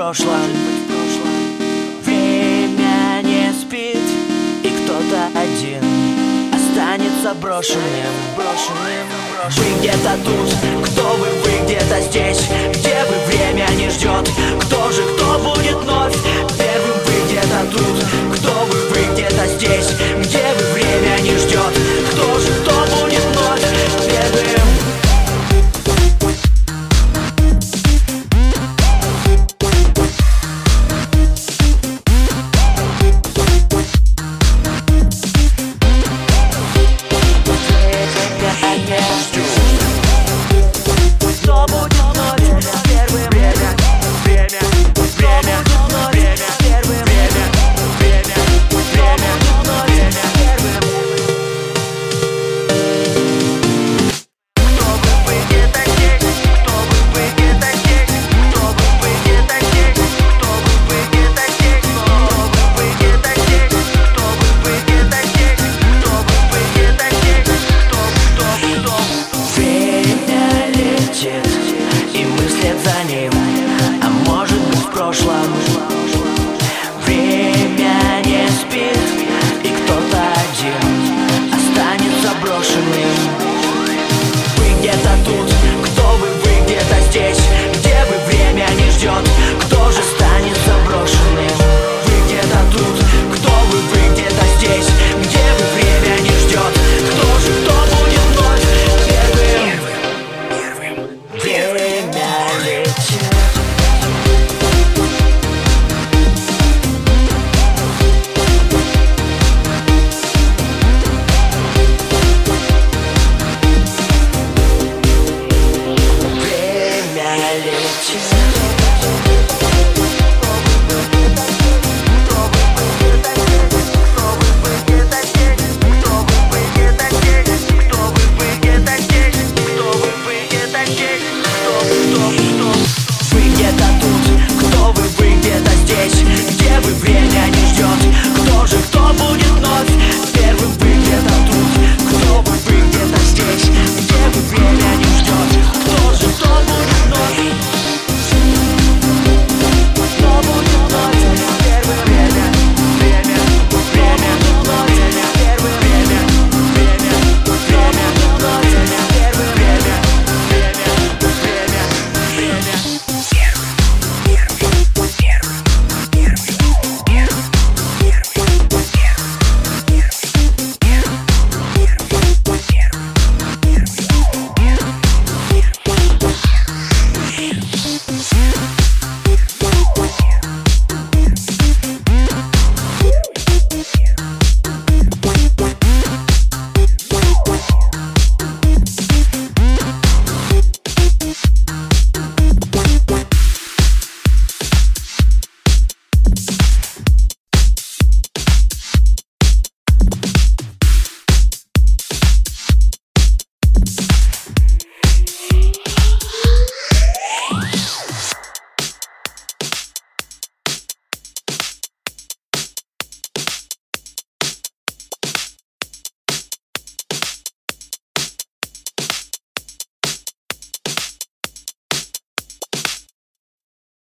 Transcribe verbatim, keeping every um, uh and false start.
прошлом. Время не спит, и кто-то один останется брошенным, брошенным, брошенным. Вы где-то тут, кто вы, вы где-то здесь, где вы, время не ждет. Кто же, кто будет вновь первым? Вы где-то тут, кто вы, вы где-то здесь, где вы, время не ждет. Кто же, кто будет вновь первым? И мы вслед за ним